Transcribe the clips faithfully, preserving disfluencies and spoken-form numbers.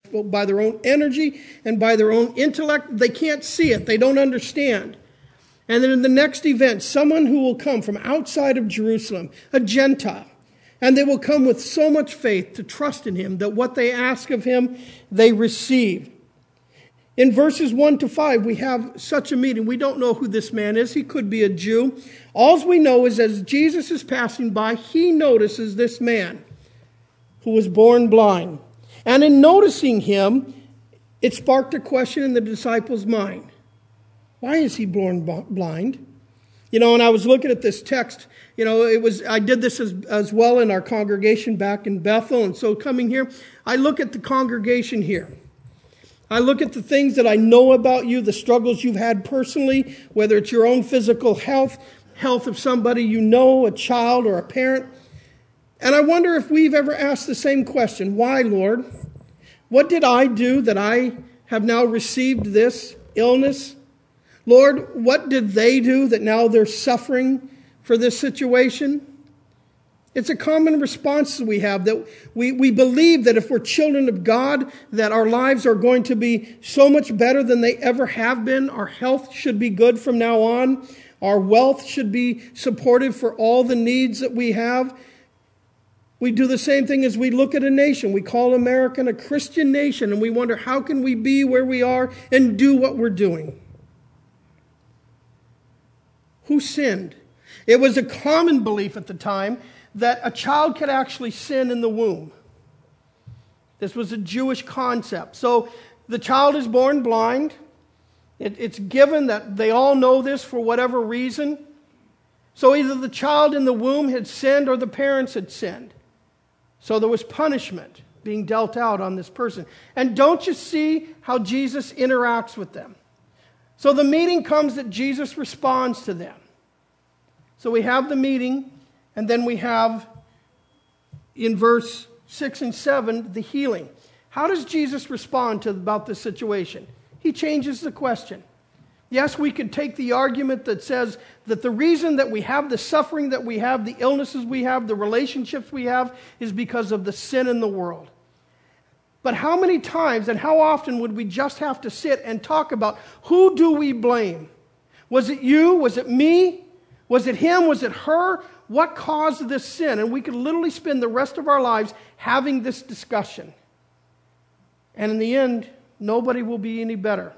by their own energy and by their own intellect. They can't see it. They don't understand. And then in the next event, someone who will come from outside of Jerusalem, a Gentile, and they will come with so much faith to trust in him that what they ask of him, they receive. In verses one to five, we have such a meeting. We don't know who this man is. He could be a Jew. All we know is as Jesus is passing by, he notices this man who was born blind. And in noticing him, it sparked a question in the disciples' mind. Why is he born blind? You know, and I was looking at this text, you know, it was, I did this as, as well in our congregation back in Bethel. And so coming here, I look at the congregation here. I look at the things that I know about you, the struggles you've had personally, whether it's your own physical health, health of somebody you know, a child or a parent. And I wonder if we've ever asked the same question. Why, Lord? What did I do that I have now received this illness? Lord, what did they do that now they're suffering for this situation? It's a common response that we have, that we, we believe that if we're children of God, that our lives are going to be so much better than they ever have been. Our health should be good from now on. Our wealth should be supported for all the needs that we have. We do the same thing as we look at a nation. We call America a Christian nation, and we wonder, how can we be where we are and do what we're doing? Who sinned? It was a common belief at the time that a child could actually sin in the womb. This was a Jewish concept. So the child is born blind. It, it's given that they all know this for whatever reason. So either the child in the womb had sinned or the parents had sinned. So there was punishment being dealt out on this person. And don't you see how Jesus interacts with them? So the meeting comes that Jesus responds to them. So we have the meeting, and then we have, in verse six and seven, the healing. How does Jesus respond to about this situation? He changes the question. Yes, we could take the argument that says that the reason that we have the suffering that we have, the illnesses we have, the relationships we have, is because of the sin in the world. But how many times and how often would we just have to sit and talk about, who do we blame? Was it you? Was it me? Was it him? Was it her? What caused this sin? And we could literally spend the rest of our lives having this discussion. And in the end, nobody will be any better.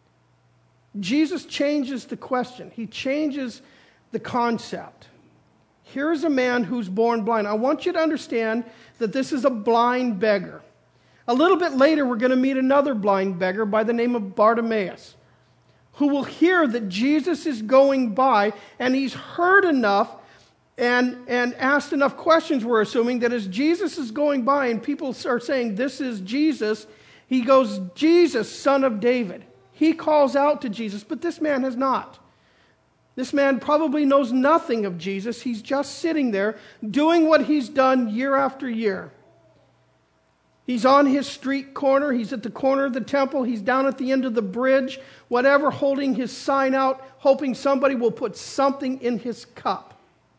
Jesus changes the question. He changes the concept. Here's a man who's born blind. I want you to understand that this is a blind beggar. A little bit later, we're going to meet another blind beggar by the name of Bartimaeus, who will hear that Jesus is going by, and he's heard enough and, and asked enough questions, we're assuming, that as Jesus is going by and people are saying, this is Jesus, he goes, Jesus, son of David. He calls out to Jesus, but this man has not. This man probably knows nothing of Jesus. He's just sitting there doing what he's done year after year. He's on his street corner. He's at the corner of the temple. He's down at the end of the bridge, whatever, holding his sign out, hoping somebody will put something in his cup.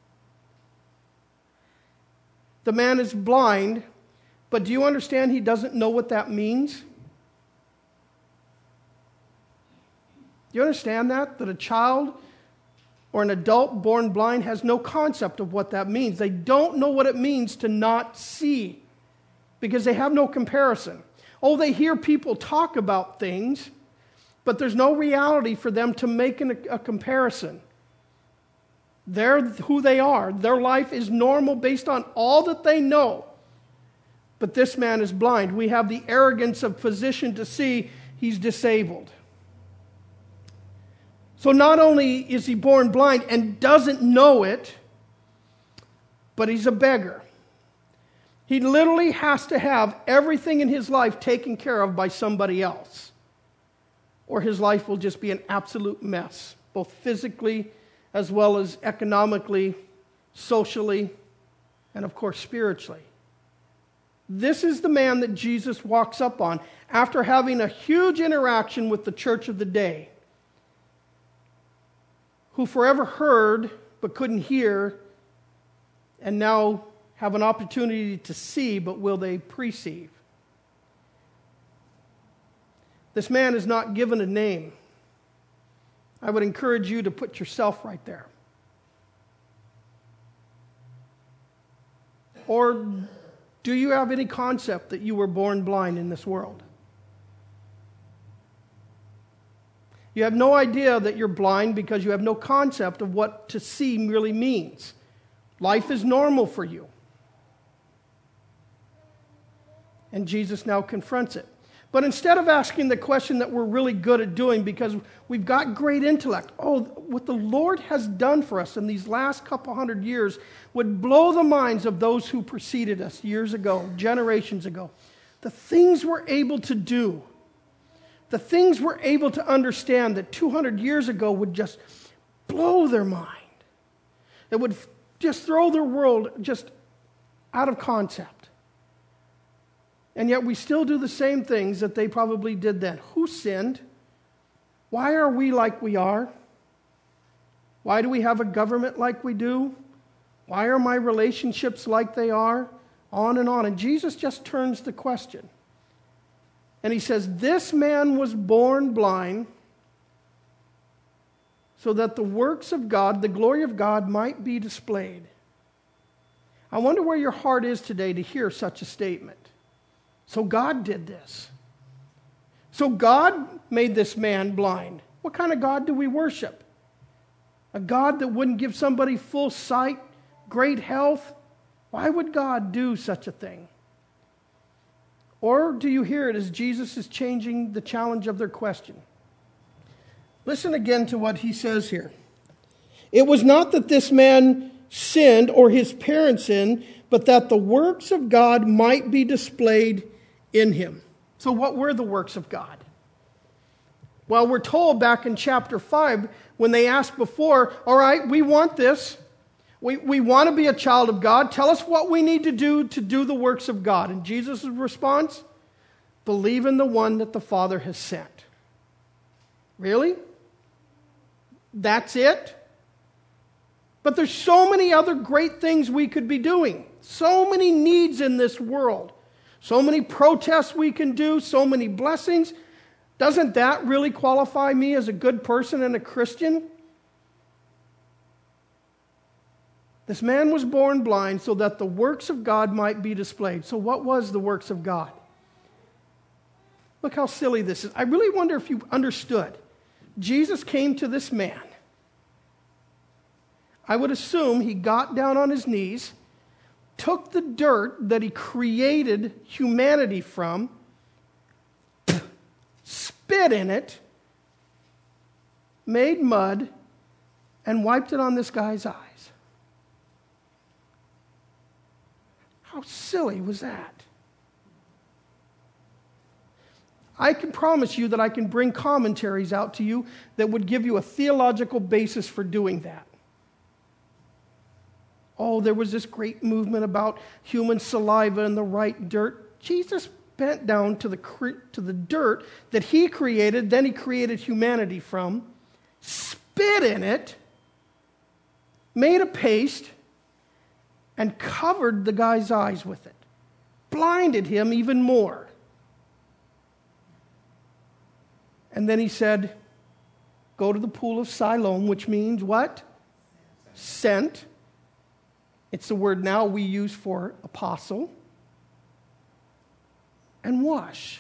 The man is blind, but do you understand he doesn't know what that means? Do you understand that? That a child or an adult born blind has no concept of what that means. They don't know what it means to not see because they have no comparison. Oh, they hear people talk about things, but there's no reality for them to make an, a comparison. They're who they are. Their life is normal based on all that they know. But this man is blind. We have the arrogance of physician to see he's disabled. So not only is he born blind and doesn't know it, but he's a beggar. He literally has to have everything in his life taken care of by somebody else, or his life will just be an absolute mess, both physically as well as economically, socially, and of course spiritually. This is the man that Jesus walks up on after having a huge interaction with the church of the day, who forever heard but couldn't hear, and now have an opportunity to see, but will they perceive? This man is not given a name. I would encourage you to put yourself right there. Or do you have any concept that you were born blind in this world? You have no idea that you're blind because you have no concept of what to see really means. Life is normal for you. And Jesus now confronts it. But instead of asking the question that we're really good at doing because we've got great intellect, oh, what the Lord has done for us in these last couple hundred years would blow the minds of those who preceded us years ago, generations ago. The things we're able to do, the things we're able to understand that two hundred years ago would just blow their mind. It would just throw their world just out of concept. And yet we still do the same things that they probably did then. Who sinned? Why are we like we are? Why do we have a government like we do? Why are my relationships like they are? On and on. And Jesus just turns the question. And he says, this man was born blind so that the works of God, the glory of God, might be displayed. I wonder where your heart is today to hear such a statement. So God did this. So God made this man blind. What kind of God do we worship? A God that wouldn't give somebody full sight, great health? Why would God do such a thing? Or do you hear it as Jesus is changing the challenge of their question? Listen again to what he says here. It was not that this man sinned or his parents sinned, but that the works of God might be displayed in him. So what were the works of God? Well, we're told back in chapter five, when they asked before, all right, we want this. We, we want to be a child of God. Tell us what we need to do to do the works of God. And Jesus' response, believe in the one that the Father has sent. Really? That's it? But there's so many other great things we could be doing. So many needs in this world. So many protests we can do, so many blessings. Doesn't that really qualify me as a good person and a Christian? This man was born blind so that the works of God might be displayed. So what was the works of God? Look how silly this is. I really wonder if you understood. Jesus came to this man. I would assume he got down on his knees, took the dirt that he created humanity from, spit in it, made mud, and wiped it on this guy's eyes. How silly was that? I can promise you that I can bring commentaries out to you that would give you a theological basis for doing that. Oh, there was this great movement about human saliva and the right dirt. Jesus bent down to the, to the dirt that he created, then he created humanity from, spit in it, made a paste, and covered the guy's eyes with it. Blinded him even more. And then he said, go to the pool of Siloam, which means what? Sent. It's the word now we use for apostle. And wash.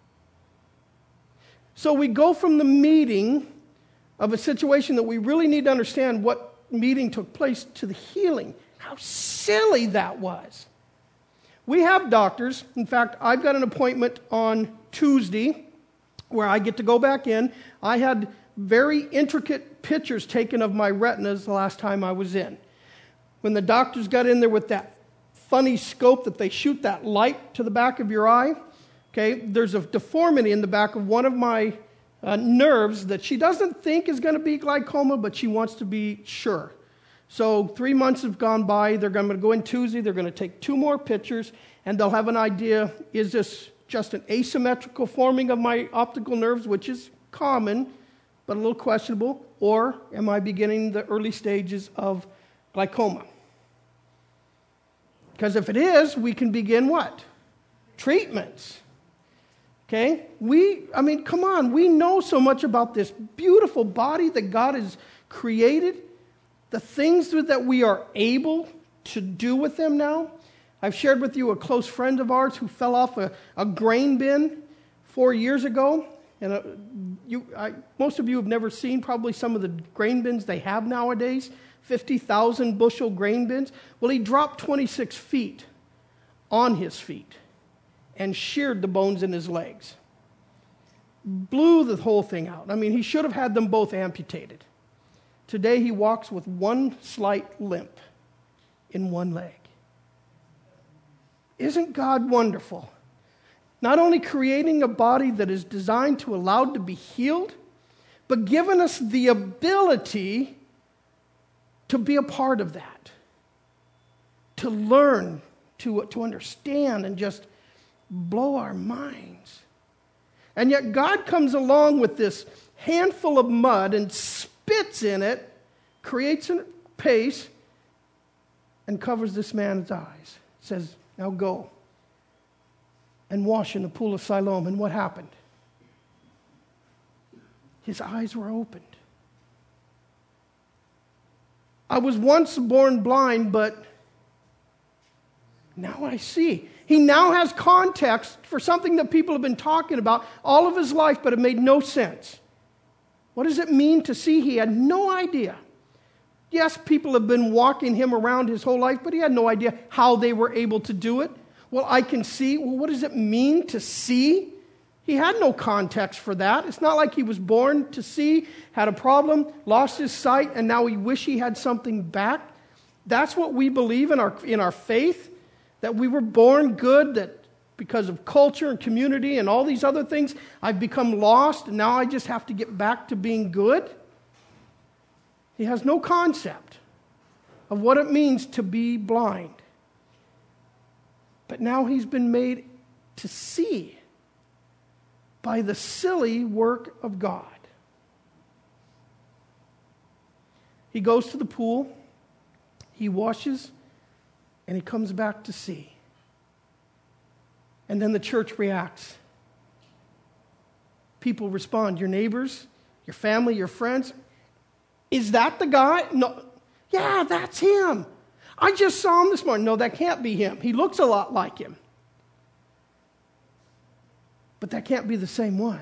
So we go from the meeting of a situation that we really need to understand what meeting took place to the healing. How silly that was. We have doctors. In fact, I've got an appointment on Tuesday where I get to go back in. I had very intricate pictures taken of my retinas the last time I was in. When the doctors got in there with that funny scope that they shoot that light to the back of your eye, okay, there's a deformity in the back of one of my uh, nerves that she doesn't think is going to be glaucoma, but she wants to be sure. So three months have gone by. They're going to go in Tuesday. They're going to take two more pictures, and they'll have an idea, is this just an asymmetrical forming of my optical nerves, which is common, but a little questionable, or am I beginning the early stages of glaucoma? Because if it is, we can begin what? Treatments. Okay? We, I mean, come on. We know so much about this beautiful body that God has created. The things that we are able to do with them now. I've shared with you a close friend of ours who fell off a, a grain bin four years ago. And uh, you, I, most of you have never seen probably some of the grain bins they have nowadays. fifty thousand bushel grain bins. Well, he dropped twenty-six feet on his feet and sheared the bones in his legs. Blew the whole thing out. I mean, he should have had them both amputated. Today he walks with one slight limp in one leg. Isn't God wonderful? Not only creating a body that is designed to allow to be healed, but giving us the ability to be a part of that. To learn, to, to understand, and just blow our minds. And yet God comes along with this handful of mud and spits in it, creates a paste, and covers this man's eyes. Says, now go and wash in the pool of Siloam. And what happened? His eyes were opened. I was once born blind, but now I see. He now has context for something that people have been talking about all of his life, but it made no sense. What does it mean to see? He had no idea. Yes, people have been walking him around his whole life, but he had no idea how they were able to do it. Well, I can see. Well, what does it mean to see? He had no context for that. It's not like he was born to see, had a problem, lost his sight, and now he wish he had something back. That's what we believe in our, in our faith, that we were born good, that because of culture and community and all these other things, I've become lost, and now I just have to get back to being good. He has no concept of what it means to be blind. But now he's been made to see by the silly work of God. He goes to the pool, he washes, and he comes back to see. And then the church reacts. People respond. Your neighbors, your family, your friends. Is that the guy? No. Yeah, that's him. I just saw him this morning. No, that can't be him. He looks a lot like him. But that can't be the same one.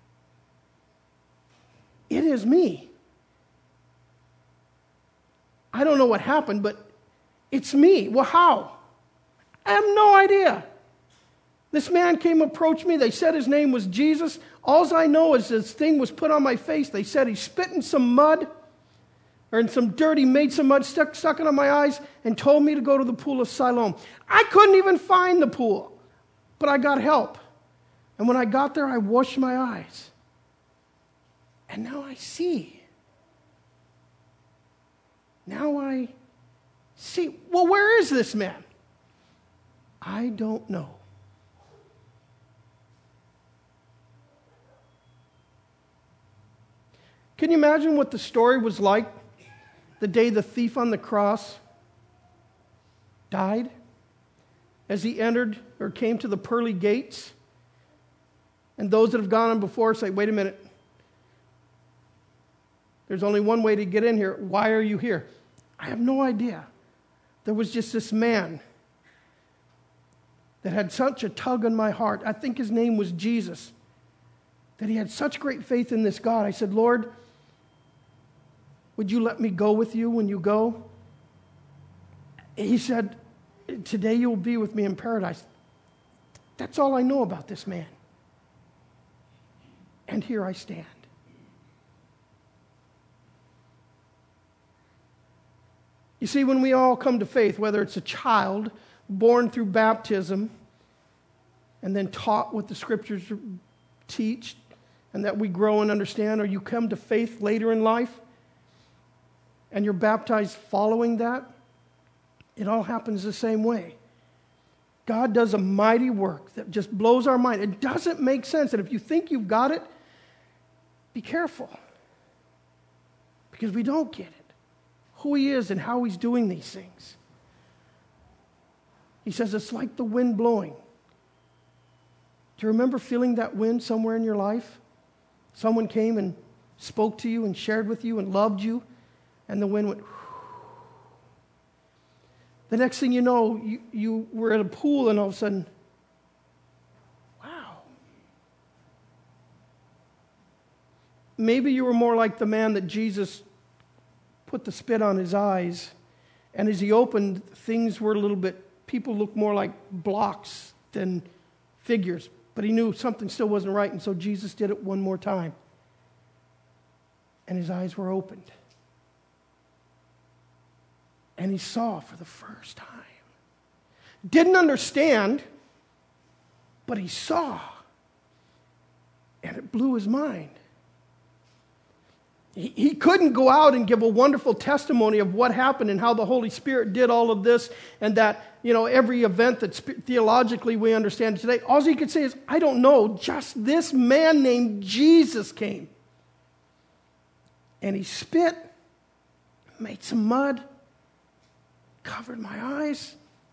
It is me. I don't know what happened, but it's me. Well, how? I have no idea. This man came approach me. They said his name was Jesus. All I know is this thing was put on my face. They said he spit in some mud or in some dirt. He made some mud, stuck, stuck it on my eyes, and told me to go to the pool of Siloam. I couldn't even find the pool, but I got help. And when I got there, I washed my eyes. And now I see. Now I see. Well, where is this man? I don't know. Can you imagine what the story was like the day the thief on the cross died? As he entered or came to the pearly gates, and those that have gone on before say, wait a minute, there's only one way to get in here. Why are you here? I have no idea. There was just this man that had such a tug on my heart. I think his name was Jesus. That he had such great faith in this God. I said, Lord, would you let me go with you when you go? He said, today you will be with me in paradise. That's all I know about this man. And here I stand. You see, when we all come to faith, whether it's a child born through baptism and then taught what the scriptures teach and that we grow and understand, or you come to faith later in life and you're baptized following that, it all happens the same way. God does a mighty work that just blows our mind. It doesn't make sense. And if you think you've got it, be careful. Because we don't get it. Who he is and how he's doing these things. He says it's like the wind blowing. Do you remember feeling that wind somewhere in your life? Someone came and spoke to you and shared with you and loved you, and the wind went. The next thing you know, you, you were at a pool, and all of a sudden, wow. Maybe you were more like the man that Jesus put the spit on his eyes, and as he opened, things were a little bit, people looked more like blocks than figures, but he knew something still wasn't right, and so Jesus did it one more time, and his eyes were opened. And he saw for the first time. Didn't understand, but he saw. And it blew his mind. He, he couldn't go out and give a wonderful testimony of what happened and how the Holy Spirit did all of this and that, you know, every event that theologically we understand today. All he could say is, I don't know, just this man named Jesus came. And he spit, made some mud, covered my eyes,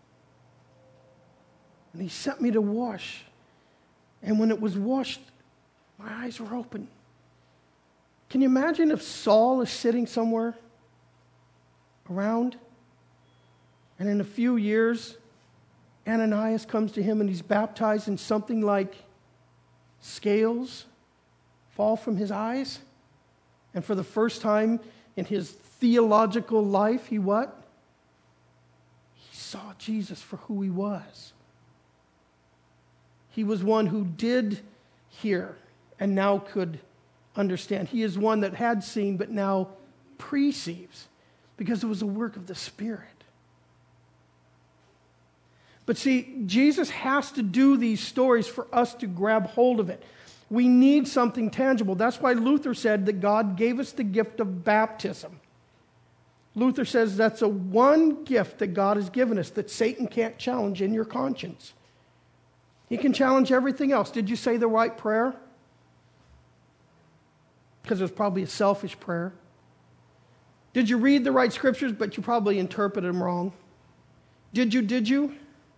and he sent me to wash. And when it was washed, my eyes were open. Can you imagine if Saul is sitting somewhere around, and in a few years, Ananias comes to him and he's baptized, and something like scales fall from his eyes, and for the first time in his theological life, he what? Saw Jesus for who he was. He was one who did hear and now could understand. He is one that had seen but now perceives because it was a work of the Spirit. But see, Jesus has to do these stories for us to grab hold of it. We need something tangible. That's why Luther said that God gave us the gift of baptism. Luther says that's a one gift that God has given us that Satan can't challenge in your conscience. He can challenge everything else. Did you say the right prayer? Because it was probably a selfish prayer. Did you read the right scriptures, but you probably interpreted them wrong? Did you, did you?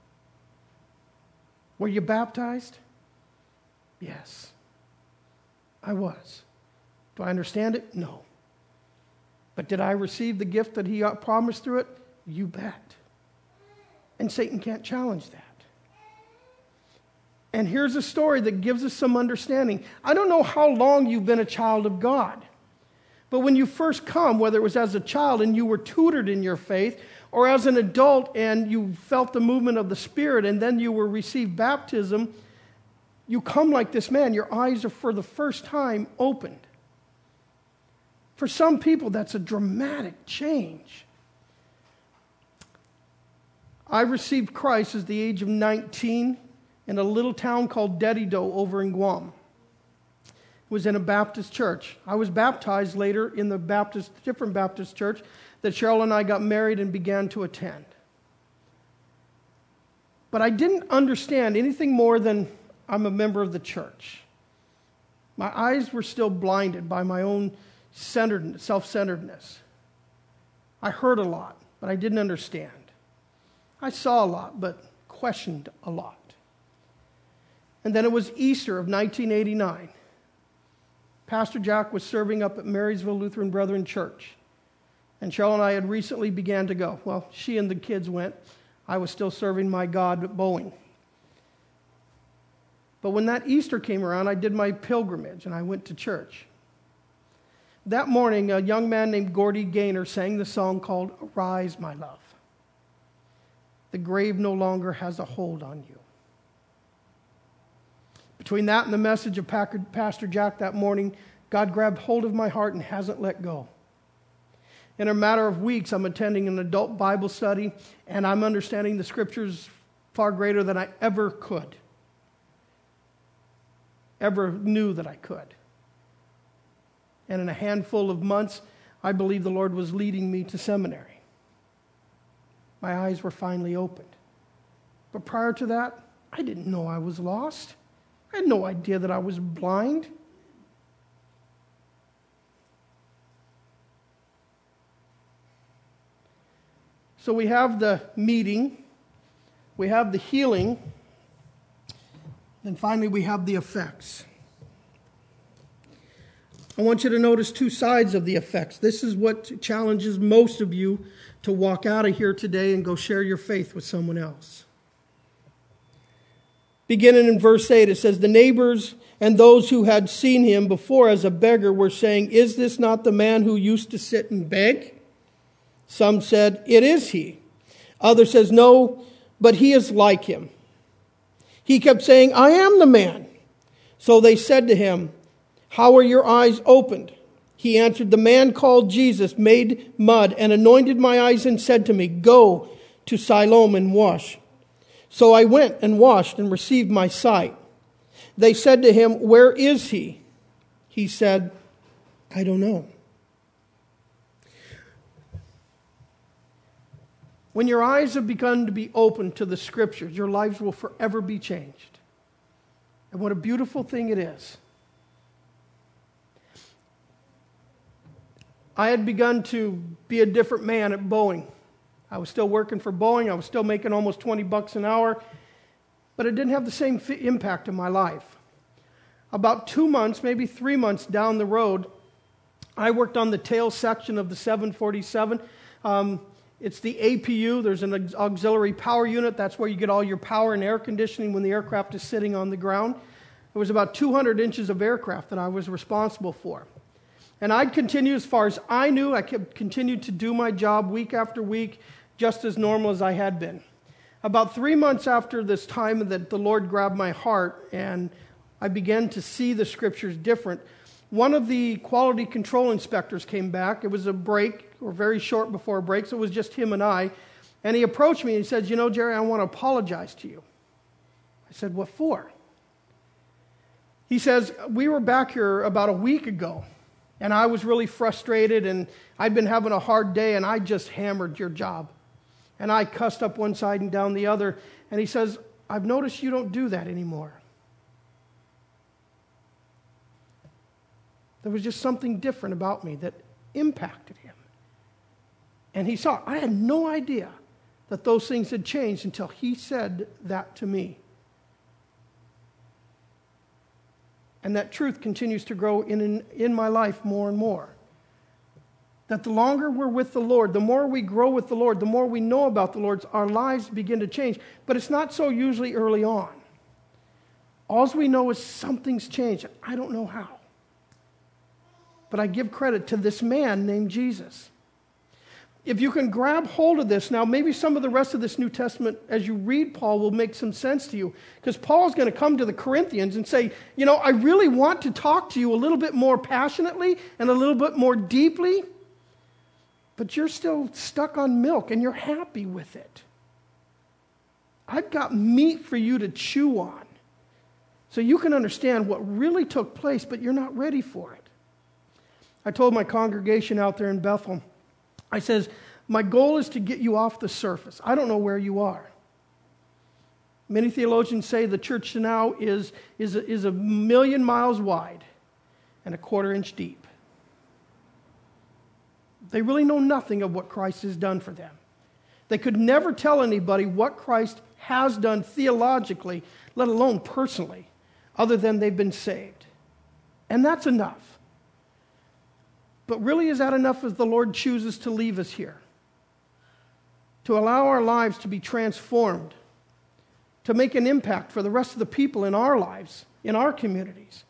Were you baptized? Yes, I was. Do I understand it? No. But did I receive the gift that he promised through it? You bet. And Satan can't challenge that. And here's a story that gives us some understanding. I don't know how long you've been a child of God, but when you first come, whether it was as a child and you were tutored in your faith, or as an adult and you felt the movement of the Spirit and then you were received baptism, you come like this man. Your eyes are for the first time opened. For some people, that's a dramatic change. I received Christ at the age of nineteen in a little town called Dedido over in Guam. It was in a Baptist church. I was baptized later in the Baptist, different Baptist church that Cheryl and I got married and began to attend. But I didn't understand anything more than I'm a member of the church. My eyes were still blinded by my own centeredness, self-centeredness. I heard a lot, but I didn't understand. I saw a lot, but questioned a lot. And then it was Easter of nineteen eighty-nine. Pastor Jack was serving up at Marysville Lutheran Brethren Church. And Cheryl and I had recently began to go. Well, she and the kids went. I was still serving my God at Boeing. But when that Easter came around, I did my pilgrimage and I went to church. That morning, a young man named Gordy Gaynor sang the song called Arise, My Love. The grave no longer has a hold on you. Between that and the message of Pastor Jack that morning, God grabbed hold of my heart and hasn't let go. In a matter of weeks, I'm attending an adult Bible study, and I'm understanding the scriptures far greater than I ever could, ever knew that I could. And in a handful of months, I believe the Lord was leading me to seminary. My eyes were finally opened. But prior to that, I didn't know I was lost. I had no idea that I was blind. So we have the meeting, we have the healing, And finally, we have the effects. I want you to notice two sides of the effects. This is what challenges most of you to walk out of here today and go share your faith with someone else. Beginning in verse eight, it says, the neighbors and those who had seen him before as a beggar were saying, is this not the man who used to sit and beg? Some said, it is he. Others says, no, but he is like him. He kept saying, I am the man. So they said to him, how are your eyes opened? He answered, the man called Jesus made mud and anointed my eyes and said to me, go to Siloam and wash. So I went and washed and received my sight. They said to him, where is he? He said, I don't know. When your eyes have begun to be opened to the Scriptures, your lives will forever be changed. And what a beautiful thing it is. I had begun to be a different man at Boeing. I was still working for Boeing. I was still making almost twenty bucks an hour. But it didn't have the same f- impact in my life. About two months, maybe three months down the road, I worked on the tail section of the seven forty-seven. Um, it's the A P U. There's an auxiliary power unit. That's where you get all your power and air conditioning when the aircraft is sitting on the ground. It was about two hundred inches of aircraft that I was responsible for. And I'd continue as far as I knew. I kept continued to do my job week after week, just as normal as I had been. About three months after this time that the Lord grabbed my heart and I began to see the Scriptures different, one of the quality control inspectors came back. It was a break, or very short before a break, so it was just him and I. And he approached me and he said, you know, Jerry, I want to apologize to you. I said, what for? He says, we were back here about a week ago. And I was really frustrated, and I'd been having a hard day, and I just hammered your job. And I cussed up one side and down the other. And he says, I've noticed you don't do that anymore. There was just something different about me that impacted him. And he saw, I had no idea that those things had changed until he said that to me. And that truth continues to grow in, in, in my life more and more. That the longer we're with the Lord, the more we grow with the Lord, the more we know about the Lord, our lives begin to change. But it's not so usually early on. All we know is something's changed. I don't know how. But I give credit to this man named Jesus. If you can grab hold of this, now maybe some of the rest of this New Testament, as you read Paul, will make some sense to you. Because Paul's going to come to the Corinthians and say, you know, I really want to talk to you a little bit more passionately and a little bit more deeply, but you're still stuck on milk and you're happy with it. I've got meat for you to chew on so you can understand what really took place, but you're not ready for it. I told my congregation out there in Bethel, I says, my goal is to get you off the surface. I don't know where you are. Many theologians say the church now is, is, a, is a million miles wide and a quarter inch deep. They really know nothing of what Christ has done for them. They could never tell anybody what Christ has done theologically, let alone personally, other than they've been saved. And that's enough. But really, is that enough as the Lord chooses to leave us here? To allow our lives to be transformed, to make an impact for the rest of the people in our lives, in our communities.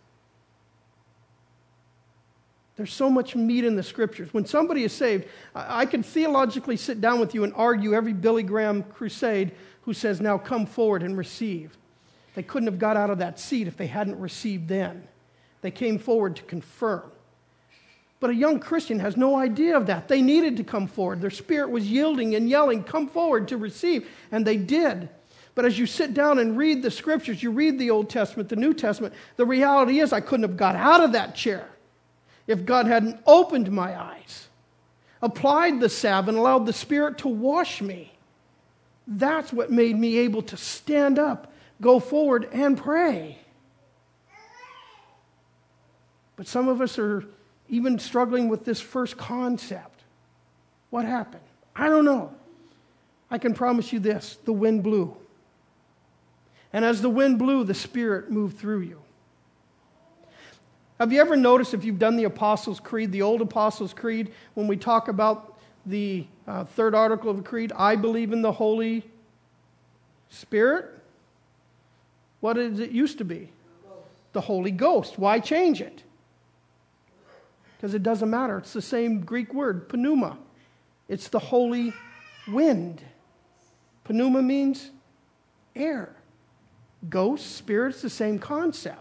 There's so much meat in the Scriptures. When somebody is saved, I can theologically sit down with you and argue every Billy Graham crusade who says, now come forward and receive. They couldn't have got out of that seat if they hadn't received then. They came forward to confirm. But a young Christian has no idea of that. They needed to come forward. Their spirit was yielding and yelling, come forward to receive. And they did. But as you sit down and read the Scriptures, you read the Old Testament, the New Testament, the reality is I couldn't have got out of that chair if God hadn't opened my eyes, applied the salve, and allowed the Spirit to wash me. That's what made me able to stand up, go forward, and pray. But some of us are even struggling with this first concept. What happened? I don't know. I can promise you this, the wind blew. And as the wind blew, the Spirit moved through you. Have you ever noticed, if you've done the Apostles' Creed, the old Apostles' Creed, when we talk about the uh, third article of the Creed, I believe in the Holy Spirit? What did it used to be? The Holy Ghost. Why change it? Because it doesn't matter. It's the same Greek word, pneuma. It's the holy wind. Pneuma means air. Ghost, spirit, it's the same concept.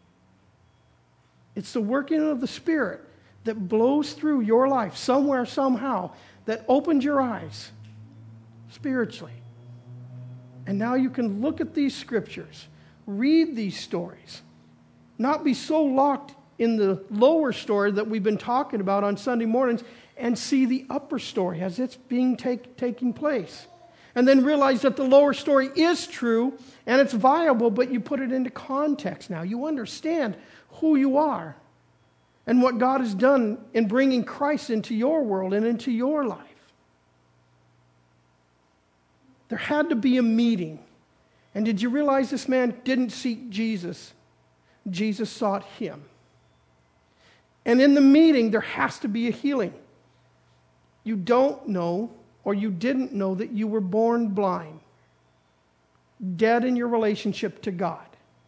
It's the working of the Spirit that blows through your life somewhere, somehow, that opened your eyes spiritually. And now you can look at these scriptures, read these stories, not be so locked in the lower story that we've been talking about on Sunday mornings, and see the upper story as it's being take, taking place. And then realize that the lower story is true and it's viable, but you put it into context now. You understand who you are and what God has done in bringing Christ into your world and into your life. There had to be a meeting. And did you realize this man didn't seek Jesus? Jesus sought him. And in the meeting, there has to be a healing. You don't know, or you didn't know, that you were born blind, dead in your relationship to God.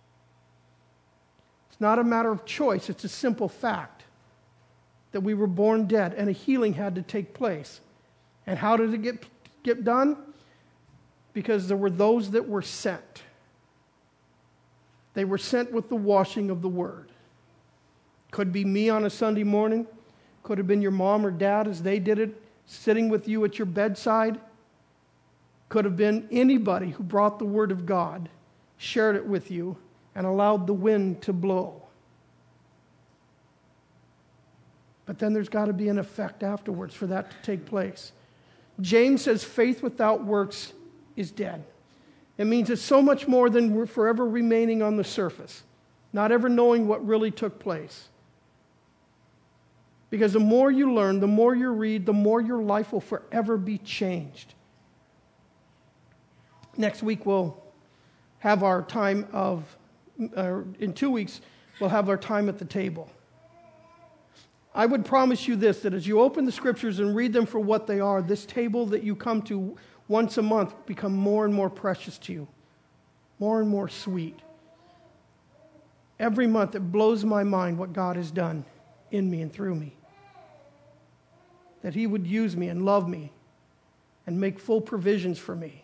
It's not a matter of choice. It's a simple fact that we were born dead, and a healing had to take place. And how did it get, get done? Because there were those that were sent. They were sent with the washing of the Word. Could be me on a Sunday morning. Could have been your mom or dad as they did it, sitting with you at your bedside. Could have been anybody who brought the Word of God, shared it with you, and allowed the wind to blow. But then there's got to be an effect afterwards for that to take place. James says faith without works is dead. It means it's so much more than we're forever remaining on the surface, not ever knowing what really took place. Because the more you learn, the more you read, the more your life will forever be changed. Next week we'll have our time of, uh, in two weeks, we'll have our time at the table. I would promise you this, that as you open the scriptures and read them for what they are, this table that you come to once a month become more and more precious to you, more and more sweet. Every month it blows my mind what God has done in me and through me. That He would use me and love me and make full provisions for me.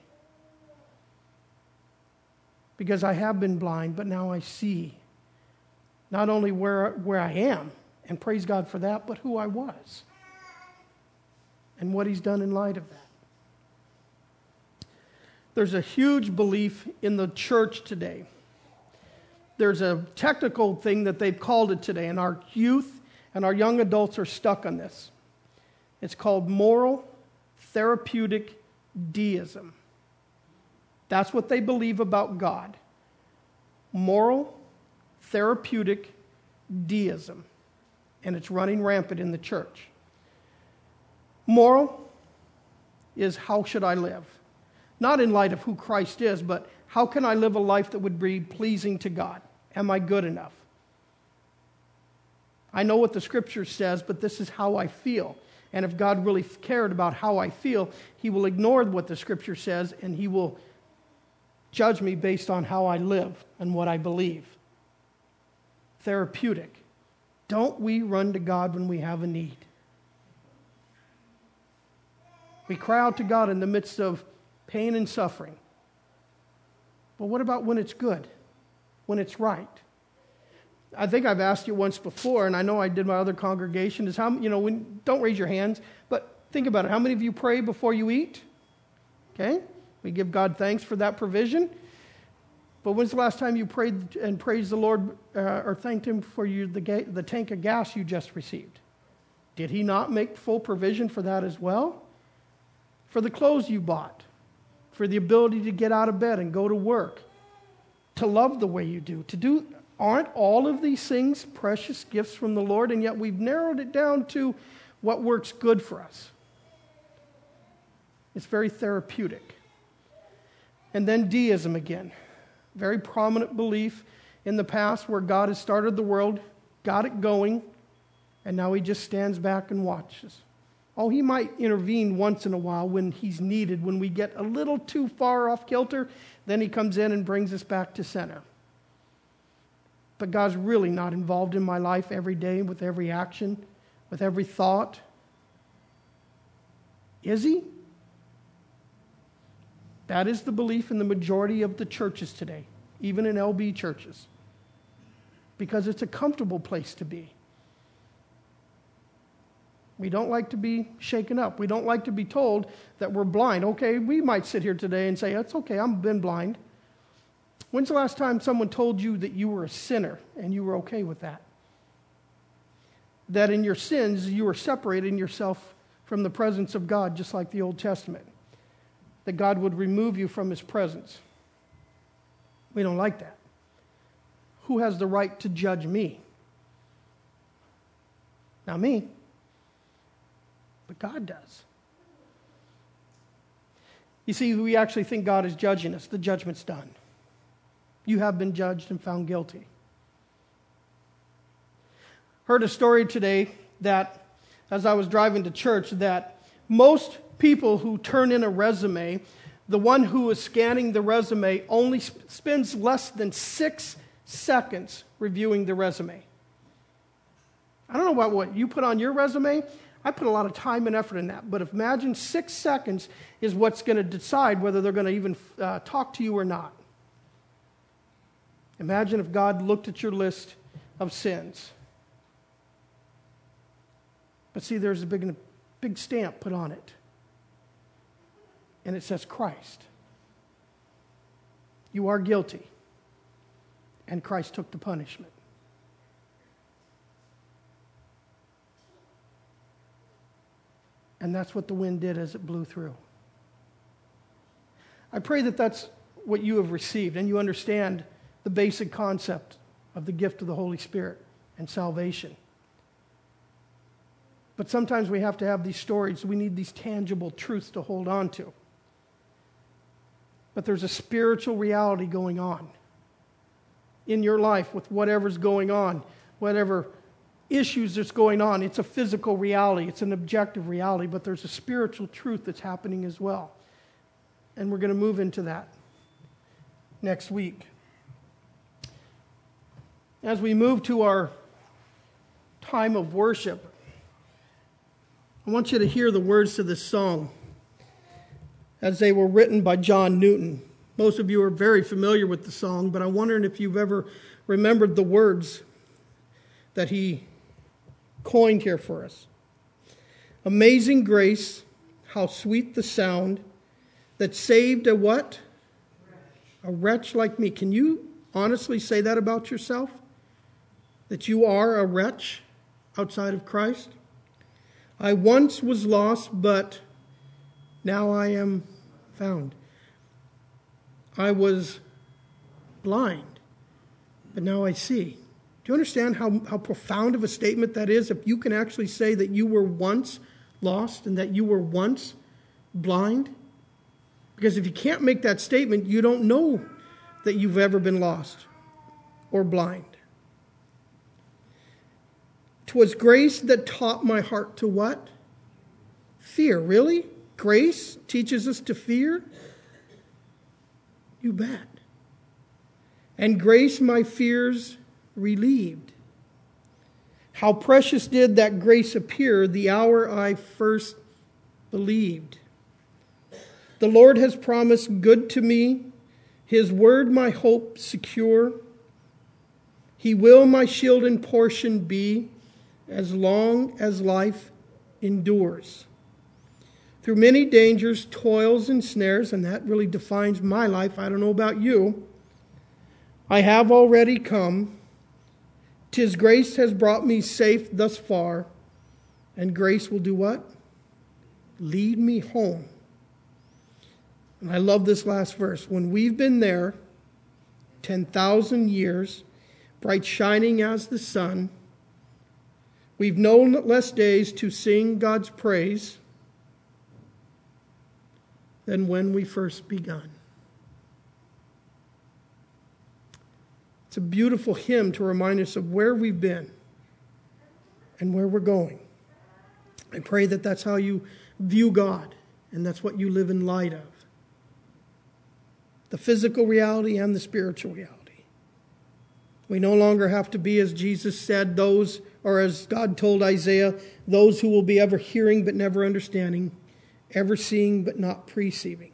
Because I have been blind, but now I see not only where, where I am, and praise God for that, but who I was and what He's done in light of that. There's a huge belief in the church today. There's a technical thing that they've called it today, and our youth and our young adults are stuck on this. It's called moral therapeutic deism. That's what they believe about God. Moral therapeutic deism. And it's running rampant in the church. Moral is how should I live? Not in light of who Christ is, but how can I live a life that would be pleasing to God? Am I good enough? I know what the Scripture says, but this is how I feel. And if God really cared about how I feel, He will ignore what the Scripture says, and He will judge me based on how I live and what I believe. Therapeutic. Don't we run to God when we have a need? We cry out to God in the midst of pain and suffering. But what about when it's good? When it's right? I think I've asked you once before, and I know I did my other congregation, is how, you know, when, don't raise your hands, but think about it. How many of you pray before you eat? Okay? We give God thanks for that provision. But when's the last time you prayed and praised the Lord uh, or thanked Him for you, the, ga- the tank of gas you just received? Did He not make full provision for that as well? For the clothes you bought, for the ability to get out of bed and go to work, to love the way you do, to do, aren't all of these things precious gifts from the Lord? And yet we've narrowed it down to what works good for us. It's very therapeutic. And then deism again. very prominent belief in the past where God has started the world, got it going, and now he just stands back and watches. Oh, he might intervene once in a while when he's needed, when we get a little too far off kilter, then he comes in and brings us back to center. But God's really not involved in my life every day with every action, with every thought. Is he? That is the belief in the majority of the churches today, even in L B churches, because it's a comfortable place to be. We don't like to be shaken up. We don't like to be told that we're blind. Okay, we might sit here today and say, it's okay, I've been blind. When's the last time someone told you that you were a sinner and you were okay with that? That in your sins you were separating yourself from the presence of God, just like the Old Testament. That God would remove you from his presence. We don't like that. Who has the right to judge me? Not me. But God does. You see, we actually think God is judging us. The judgment's done. You have been judged and found guilty. Heard a story today that, as I was driving to church, that most people who turn in a resume, the one who is scanning the resume only sp- spends less than six seconds reviewing the resume. I don't know about what you put on your resume. I put a lot of time and effort in that. But if, imagine six seconds is what's going to decide whether they're going to even uh, talk to you or not. Imagine if God looked at your list of sins. But see, there's a big, big stamp put on it. And it says Christ. You are guilty. And Christ took the punishment. And that's what the wind did as it blew through. I pray that that's what you have received and you understand the basic concept of the gift of the Holy Spirit and salvation. But sometimes we have to have these stories. We need these tangible truths to hold on to. But there's a spiritual reality going on in your life with whatever's going on, whatever issues that's going on. It's a physical reality. It's an objective reality, but there's a spiritual truth that's happening as well. And we're going to move into that next week. As we move to our time of worship, I want you to hear the words to this song as they were written by John Newton. Most of you are very familiar with the song, but I'm wondering if you've ever remembered the words that he coined here for us. Amazing grace, how sweet the sound that saved a what? A wretch like me. Can you honestly say that about yourself? That you are a wretch outside of Christ? I once was lost, but now I am found. I was blind, but now I see. Do you understand how, how profound of a statement that is? If you can actually say that you were once lost and that you were once blind? Because if you can't make that statement, you don't know that you've ever been lost or blind. 'Twas grace that taught my heart to what? Fear. Really? Grace teaches us to fear? You bet. And grace my fears relieved. How precious did that grace appear the hour I first believed. The Lord has promised good to me, His word my hope secure. He will my shield and portion be as long as life endures. Through many dangers, toils, and snares, and that really defines my life. I don't know about you. I have already come. 'Tis grace has brought me safe thus far, and grace will do what? Lead me home. And I love this last verse. When we've been there ten thousand years, bright shining as the sun, we've known less days to sing God's praise than when we first begun. It's a beautiful hymn to remind us of where we've been and where we're going. I pray that that's how you view God, and that's what you live in light of. The physical reality and the spiritual reality. We no longer have to be, as Jesus said, those, or as God told Isaiah, those who will be ever hearing but never understanding, ever seeing but not perceiving.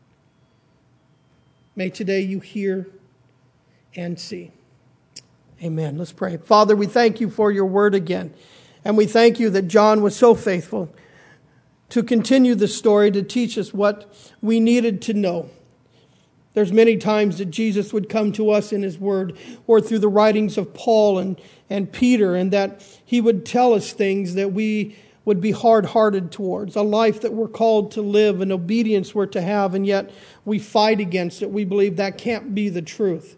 May today you hear and see. Amen. Let's pray. Father, we thank you for your word again. And we thank you that John was so faithful to continue the story, to teach us what we needed to know. There's many times that Jesus would come to us in his word or through the writings of Paul and, and Peter, and that he would tell us things that we would be hard-hearted towards, a life that we're called to live, an obedience we're to have, and yet we fight against it. We believe that can't be the truth.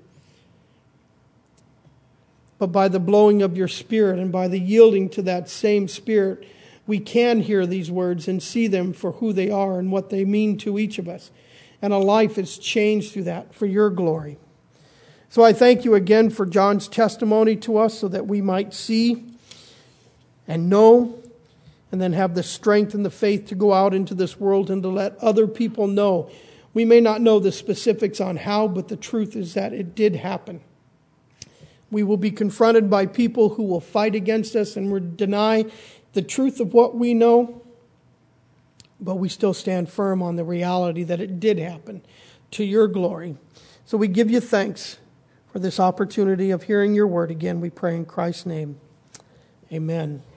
But by the blowing of your Spirit and by the yielding to that same Spirit, we can hear these words and see them for who they are and what they mean to each of us. And a life is changed through that for your glory. So I thank you again for John's testimony to us so that we might see and know and then have the strength and the faith to go out into this world and to let other people know. We may not know the specifics on how, but the truth is that it did happen. We will be confronted by people who will fight against us and will deny the truth of what we know. But we still stand firm on the reality that it did happen to your glory. So we give you thanks for this opportunity of hearing your word again. We pray in Christ's name. Amen.